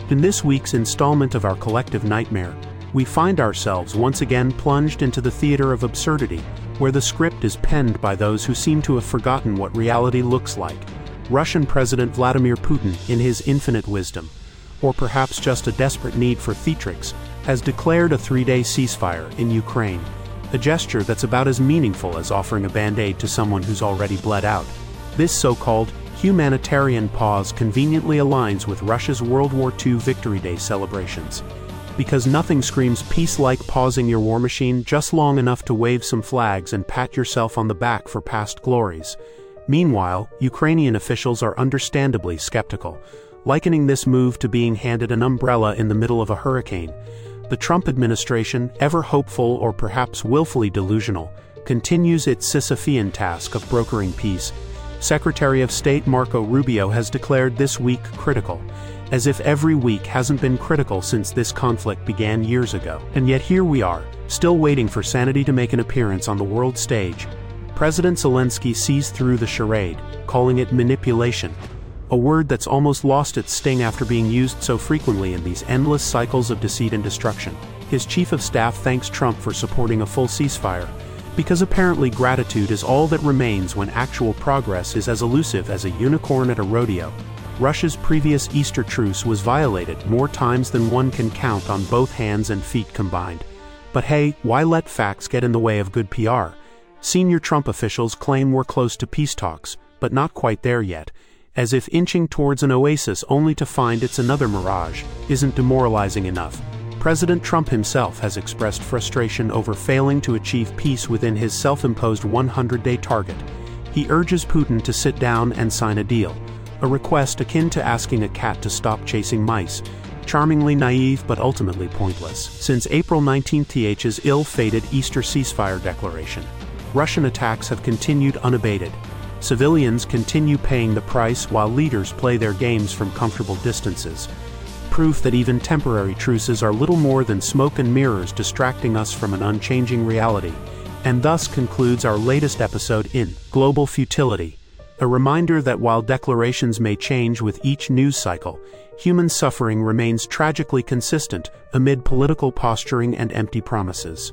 In this week's installment of our collective nightmare, we find ourselves once again plunged into the theater of absurdity, where the script is penned by those who seem to have forgotten what reality looks like. Russian President Vladimir Putin, in his infinite wisdom, or perhaps just a desperate need for theatrics, has declared a 3-day ceasefire in Ukraine, a gesture that's about as meaningful as offering a band-aid to someone who's already bled out. This so-called humanitarian pause conveniently aligns with Russia's World War II Victory Day celebrations. Because nothing screams peace like pausing your war machine just long enough to wave some flags and pat yourself on the back for past glories. Meanwhile, Ukrainian officials are understandably skeptical, likening this move to being handed an umbrella in the middle of a hurricane. The Trump administration, ever hopeful or perhaps willfully delusional, continues its Sisyphean task of brokering peace. Secretary of State Marco Rubio has declared this week critical, as if every week hasn't been critical since this conflict began years ago. And yet here we are, still waiting for sanity to make an appearance on the world stage. President Zelensky sees through the charade, calling it manipulation, a word that's almost lost its sting after being used so frequently in these endless cycles of deceit and destruction. His chief of staff thanks Trump for supporting a full ceasefire, because apparently gratitude is all that remains when actual progress is as elusive as a unicorn at a rodeo. Russia's previous Easter truce was violated more times than one can count on both hands and feet combined. But hey, why let facts get in the way of good PR? Senior Trump officials claim we're close to peace talks, but not quite there yet, as if inching towards an oasis only to find it's another mirage isn't demoralizing enough. President Trump himself has expressed frustration over failing to achieve peace within his self-imposed 100-day target. He urges Putin to sit down and sign a deal, a request akin to asking a cat to stop chasing mice, charmingly naive but ultimately pointless. Since April 19th's ill-fated Easter ceasefire declaration, Russian attacks have continued unabated. Civilians continue paying the price while leaders play their games from comfortable distances. Proof that even temporary truces are little more than smoke and mirrors distracting us from an unchanging reality, and thus concludes our latest episode in Global Futility, a reminder that while declarations may change with each news cycle, human suffering remains tragically consistent amid political posturing and empty promises.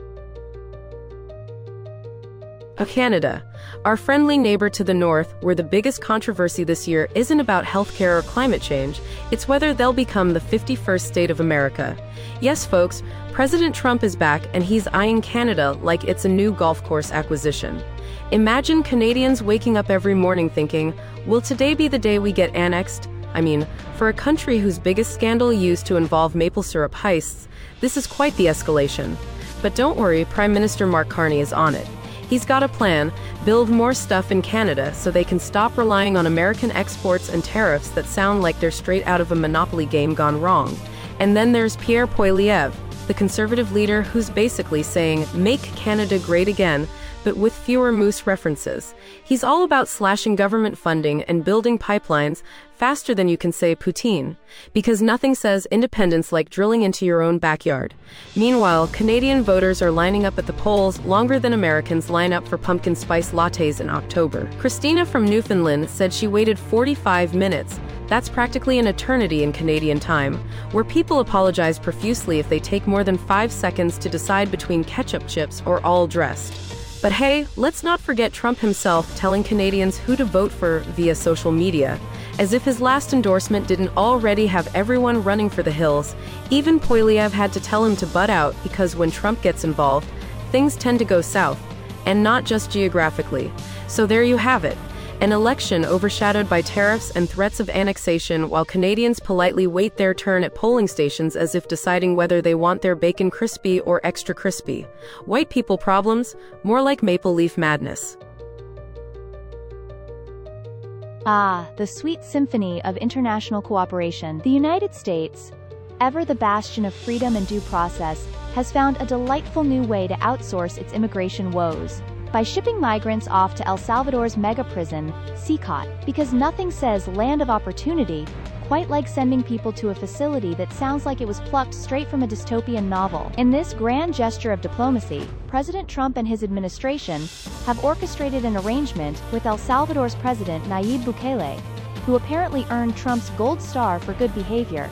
Canada, our friendly neighbor to the north, where the biggest controversy this year isn't about healthcare or climate change, it's whether they'll become the 51st state of America. Yes, folks, President Trump is back and he's eyeing Canada like it's a new golf course acquisition. Imagine Canadians waking up every morning thinking, will today be the day we get annexed? I mean, for a country whose biggest scandal used to involve maple syrup heists, this is quite the escalation. But don't worry, Prime Minister Mark Carney is on it. He's got a plan: build more stuff in Canada so they can stop relying on American exports and tariffs that sound like they're straight out of a Monopoly game gone wrong. And then there's Pierre Poilievre, the conservative leader who's basically saying, make Canada great again, but with fewer moose references. He's all about slashing government funding and building pipelines faster than you can say poutine, because nothing says independence like drilling into your own backyard. Meanwhile, Canadian voters are lining up at the polls longer than Americans line up for pumpkin spice lattes in October. Christina from Newfoundland said she waited 45 minutes. That's practically an eternity in Canadian time, where people apologize profusely if they take more than 5 seconds to decide between ketchup chips or all dressed. But hey, let's not forget Trump himself telling Canadians who to vote for via social media, as if his last endorsement didn't already have everyone running for the hills. Even Poilievre had to tell him to butt out because when Trump gets involved, things tend to go south, and not just geographically. So there you have it. An election overshadowed by tariffs and threats of annexation, while Canadians politely wait their turn at polling stations as if deciding whether they want their bacon crispy or extra crispy. White people problems? More like maple leaf madness. Ah, the sweet symphony of international cooperation. The United States, ever the bastion of freedom and due process, has found a delightful new way to outsource its immigration woes. By shipping migrants off to El Salvador's mega prison, CICOT, because nothing says land of opportunity quite like sending people to a facility that sounds like it was plucked straight from a dystopian novel. In this grand gesture of diplomacy, President Trump and his administration have orchestrated an arrangement with El Salvador's president Nayib Bukele, who apparently earned Trump's gold star for good behavior,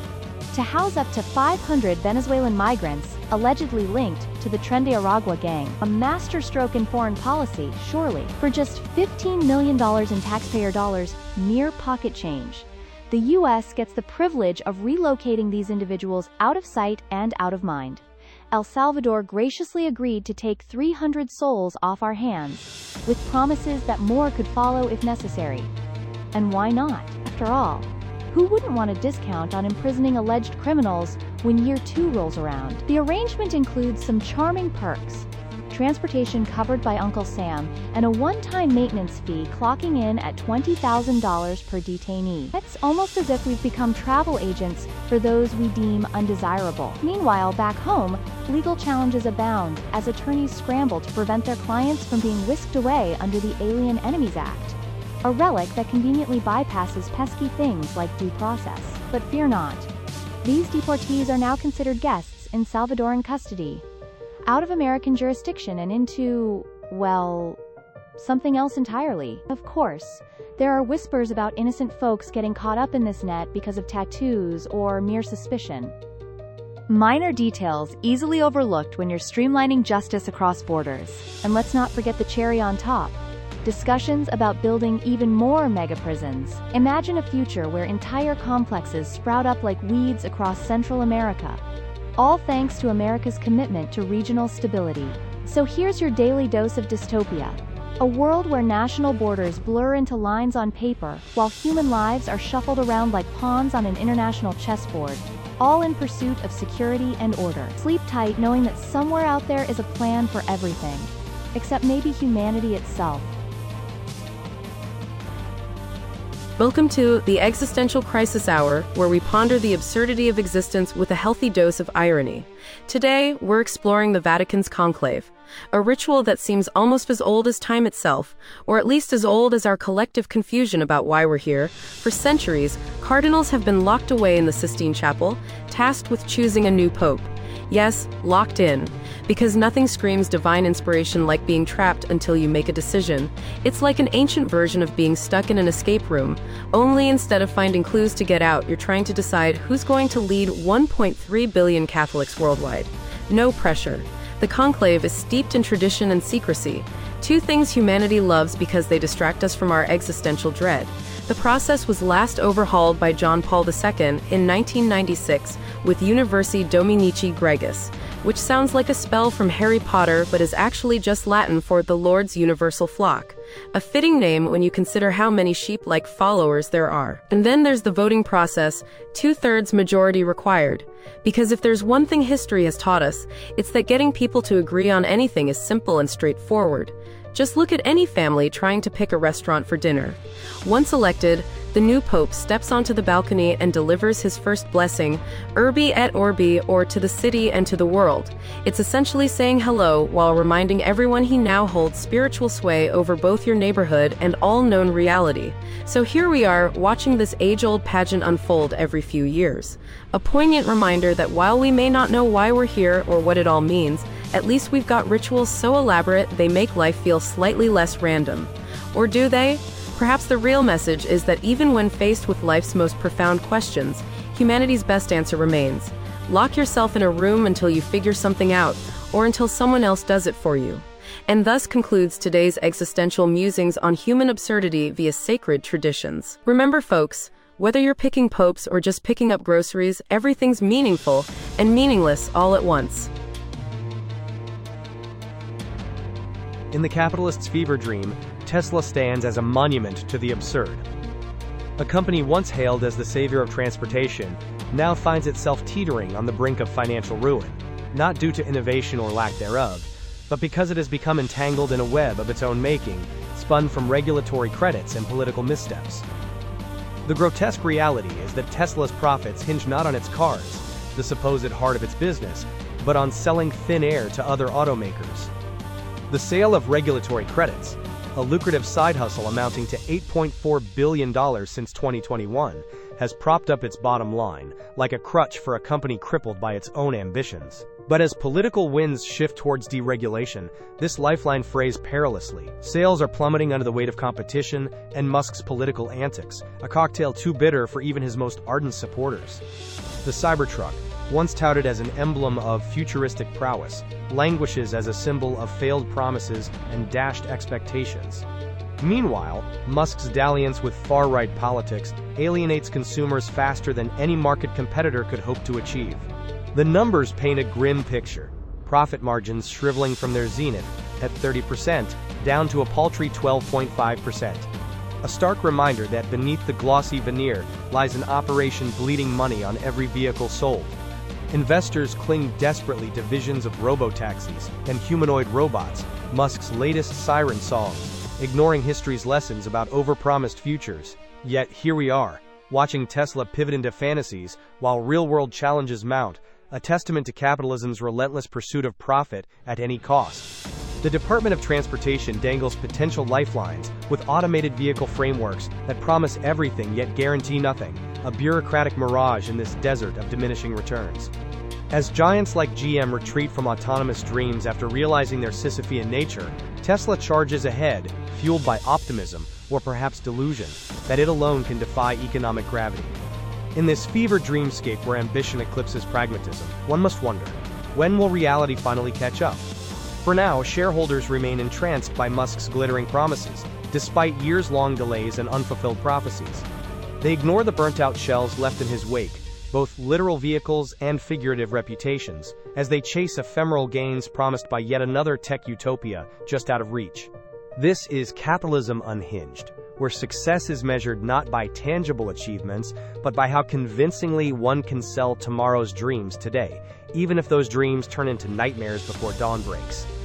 to house up to 500 Venezuelan migrants, allegedly linked to the Tren de Aragua gang, a masterstroke in foreign policy, surely. For just $15 million in taxpayer dollars, mere pocket change, the U.S. gets the privilege of relocating these individuals out of sight and out of mind. El Salvador graciously agreed to take 300 souls off our hands, with promises that more could follow if necessary. And why not? After all, who wouldn't want a discount on imprisoning alleged criminals when year 2 rolls around? The arrangement includes some charming perks: transportation covered by Uncle Sam, and a one-time maintenance fee clocking in at $20,000 per detainee. It's almost as if we've become travel agents for those we deem undesirable. Meanwhile, back home, legal challenges abound as attorneys scramble to prevent their clients from being whisked away under the Alien Enemies Act, a relic that conveniently bypasses pesky things like due process. But fear not. These deportees are now considered guests in Salvadoran custody, out of American jurisdiction and into, well, something else entirely. Of course, there are whispers about innocent folks getting caught up in this net because of tattoos or mere suspicion. Minor details easily overlooked when you're streamlining justice across borders. And let's not forget the cherry on top: discussions about building even more mega-prisons. Imagine a future where entire complexes sprout up like weeds across Central America, all thanks to America's commitment to regional stability. So here's your daily dose of dystopia: a world where national borders blur into lines on paper, while human lives are shuffled around like pawns on an international chessboard, all in pursuit of security and order. Sleep tight knowing that somewhere out there is a plan for everything, except maybe humanity itself. Welcome to the Existential Crisis Hour, where we ponder the absurdity of existence with a healthy dose of irony. Today, we're exploring the Vatican's conclave, a ritual that seems almost as old as time itself, or at least as old as our collective confusion about why we're here. For centuries, cardinals have been locked away in the Sistine Chapel, tasked with choosing a new pope. Yes, locked in, because nothing screams divine inspiration like being trapped until you make a decision. It's like an ancient version of being stuck in an escape room, only instead of finding clues to get out, you're trying to decide who's going to lead 1.3 billion Catholics worldwide. No pressure. The conclave is steeped in tradition and secrecy, two things humanity loves because they distract us from our existential dread. The process was last overhauled by John Paul II in 1996 with Universi Dominici Gregis, which sounds like a spell from Harry Potter but is actually just Latin for the Lord's universal flock, a fitting name when you consider how many sheep-like followers there are. And then there's the voting process, 2/3 majority required. Because if there's one thing history has taught us, it's that getting people to agree on anything is simple and straightforward. Just look at any family trying to pick a restaurant for dinner. Once elected, the new pope steps onto the balcony and delivers his first blessing, Urbi et Orbi, or to the city and to the world. It's essentially saying hello while reminding everyone he now holds spiritual sway over both your neighborhood and all known reality. So here we are, watching this age-old pageant unfold every few years. A poignant reminder that while we may not know why we're here or what it all means, at least we've got rituals so elaborate they make life feel slightly less random. Or do they? Perhaps the real message is that even when faced with life's most profound questions, humanity's best answer remains: lock yourself in a room until you figure something out, or until someone else does it for you. And thus concludes today's existential musings on human absurdity via sacred traditions. Remember, folks, whether you're picking popes or just picking up groceries, everything's meaningful and meaningless all at once. In the capitalist's fever dream, Tesla stands as a monument to the absurd. A company once hailed as the savior of transportation now finds itself teetering on the brink of financial ruin, not due to innovation or lack thereof, but because it has become entangled in a web of its own making, spun from regulatory credits and political missteps. The grotesque reality is that Tesla's profits hinge not on its cars, the supposed heart of its business, but on selling thin air to other automakers. The sale of regulatory credits, a lucrative side hustle amounting to $8.4 billion since 2021, has propped up its bottom line, like a crutch for a company crippled by its own ambitions. But as political winds shift towards deregulation, this lifeline frays perilously. Sales are plummeting under the weight of competition and Musk's political antics, a cocktail too bitter for even his most ardent supporters. The Cybertruck, once touted as an emblem of futuristic prowess, languishes as a symbol of failed promises and dashed expectations. Meanwhile, Musk's dalliance with far-right politics alienates consumers faster than any market competitor could hope to achieve. The numbers paint a grim picture. Profit margins shriveling from their zenith at 30%, down to a paltry 12.5%. A stark reminder that beneath the glossy veneer lies an operation bleeding money on every vehicle sold. Investors cling desperately to visions of robo-taxis and humanoid robots, Musk's latest siren songs, ignoring history's lessons about overpromised futures. Yet here we are, watching Tesla pivot into fantasies while real-world challenges mount, a testament to capitalism's relentless pursuit of profit at any cost. The Department of Transportation dangles potential lifelines with automated vehicle frameworks that promise everything yet guarantee nothing, a bureaucratic mirage in this desert of diminishing returns. As giants like GM retreat from autonomous dreams after realizing their Sisyphean nature, Tesla charges ahead, fueled by optimism, or perhaps delusion, that it alone can defy economic gravity. In this fevered dreamscape where ambition eclipses pragmatism, one must wonder, when will reality finally catch up? For now, shareholders remain entranced by Musk's glittering promises, despite years-long delays and unfulfilled prophecies. They ignore the burnt-out shells left in his wake, both literal vehicles and figurative reputations, as they chase ephemeral gains promised by yet another tech utopia just out of reach. This is capitalism unhinged, where success is measured not by tangible achievements, but by how convincingly one can sell tomorrow's dreams today, even if those dreams turn into nightmares before dawn breaks.